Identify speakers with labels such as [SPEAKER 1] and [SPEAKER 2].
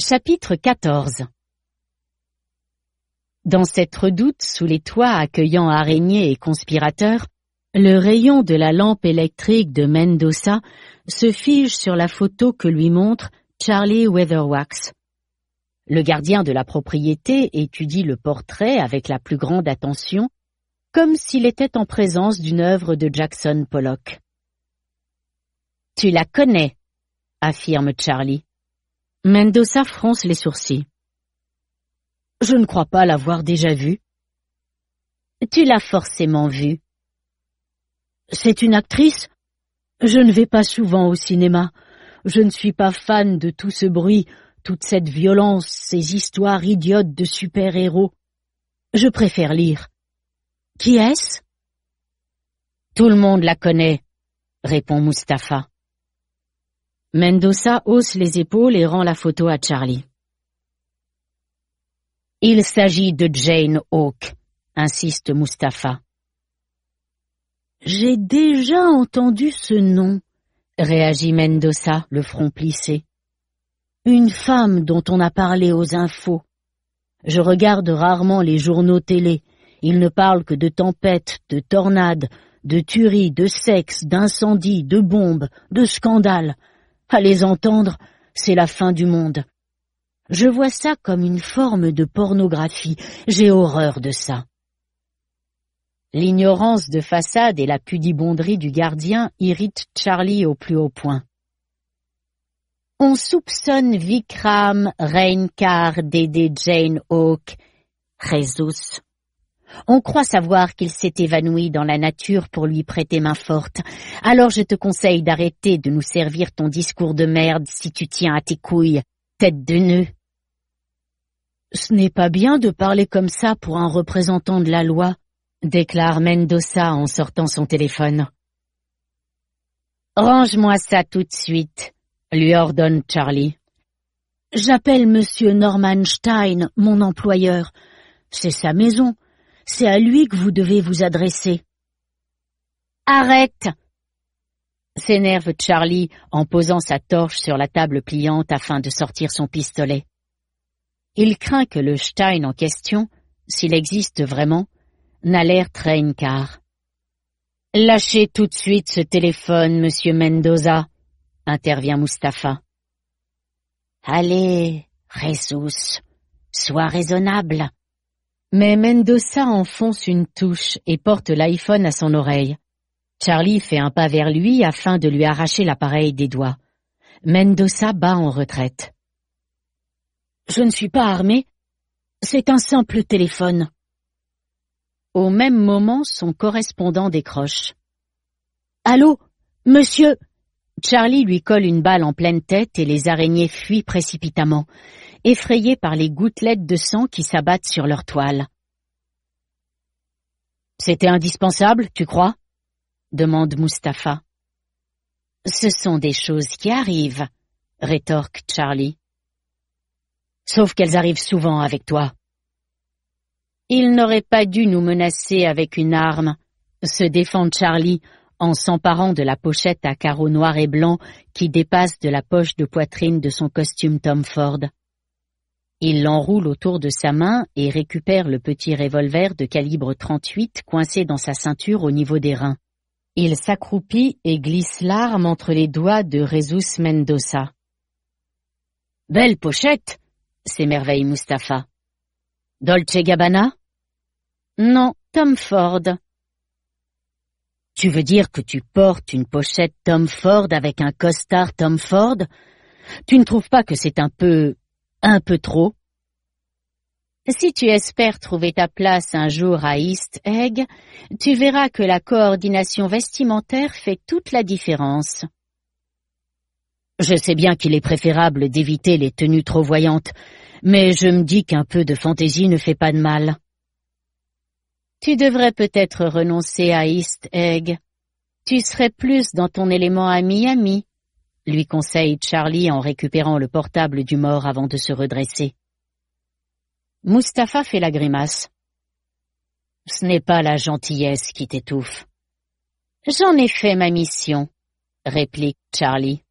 [SPEAKER 1] Chapitre 14. Dans cette redoute sous les toits accueillant araignées et conspirateurs, le rayon de la lampe électrique de Mendoza se fige sur la photo que lui montre Charlie Weatherwax. Le gardien de la propriété étudie le portrait avec la plus grande attention, comme s'il était en présence d'une œuvre de Jackson Pollock. « Tu la connais », affirme Charlie. Mendoza fronce les sourcils. « Je ne crois pas l'avoir déjà vue. »« Tu l'as forcément vue. »« C'est une actrice ? Je ne vais pas souvent au cinéma. Je ne suis pas fan de tout ce bruit, toute cette violence, ces histoires idiotes de super-héros. Je préfère lire. »« Qui est-ce ?»« Tout le monde la connaît, » répond Mustapha. Mendoza hausse les épaules et rend la photo à Charlie. « Il s'agit de Jane Hawk, » insiste Mustapha. « J'ai déjà entendu ce nom, » réagit Mendoza, le front plissé. « Une femme dont on a parlé aux infos. Je regarde rarement les journaux télé. Ils ne parlent que de tempêtes, de tornades, de tueries, de sexe, d'incendies, de bombes, de scandales. À les entendre, c'est la fin du monde. Je vois ça comme une forme de pornographie. J'ai horreur de ça. » L'ignorance de façade et la pudibonderie du gardien irritent Charlie au plus haut point. « On soupçonne Vikram Reinkar d'aider Jane Hawk, Jesus. On croit savoir qu'il s'est évanoui dans la nature pour lui prêter main forte. Alors je te conseille d'arrêter de nous servir ton discours de merde si tu tiens à tes couilles, tête de nœud. » Ce n'est pas bien de parler comme ça pour un représentant de la loi, déclare Mendoza en sortant son téléphone. « Range-moi ça tout de suite, » lui ordonne Charlie. « J'appelle Monsieur Norman Stein, mon employeur. C'est sa maison. C'est à lui que vous devez vous adresser. »« Arrête !» s'énerve Charlie en posant sa torche sur la table pliante afin de sortir son pistolet. Il craint que le Stein en question, s'il existe vraiment, n'alerte Reinkar. « Lâchez tout de suite ce téléphone, monsieur Mendoza !» intervient Mustapha. « Allez, Jesus, sois raisonnable. » Mais Mendoza enfonce une touche et porte l'iPhone à son oreille. Charlie fait un pas vers lui afin de lui arracher l'appareil des doigts. Mendoza bat en retraite. « Je ne suis pas armé. C'est un simple téléphone. » Au même moment, son correspondant décroche. « Allô, monsieur ?» Charlie lui colle une balle en pleine tête et les araignées fuient précipitamment, effrayées par les gouttelettes de sang qui s'abattent sur leur toile. « C'était indispensable, tu crois ?» demande Mustapha. « Ce sont des choses qui arrivent, » rétorque Charlie. « Sauf qu'elles arrivent souvent avec toi. » « Il n'aurait pas dû nous menacer avec une arme, » se défend Charlie en s'emparant de la pochette à carreaux noirs et blancs qui dépasse de la poche de poitrine de son costume Tom Ford. Il l'enroule autour de sa main et récupère le petit revolver de calibre 38 coincé dans sa ceinture au niveau des reins. Il s'accroupit et glisse l'arme entre les doigts de Jesus Mendoza. « Belle pochette !» s'émerveille Mustapha. « Dolce Gabbana ?»« Non, Tom Ford. » « Tu veux dire que tu portes une pochette Tom Ford avec un costard Tom Ford ? Tu ne trouves pas que c'est un peu trop ? Si tu espères trouver ta place un jour à East Egg, tu verras que la coordination vestimentaire fait toute la différence. Je sais bien qu'il est préférable d'éviter les tenues trop voyantes, mais je me dis qu'un peu de fantaisie ne fait pas de mal. Tu devrais peut-être renoncer à East Egg. Tu serais plus dans ton élément à Miami, lui conseille Charlie en récupérant le portable du mort avant de se redresser. Mustapha fait la grimace. « Ce n'est pas la gentillesse qui t'étouffe. »« J'en ai fait ma mission, » réplique Charlie.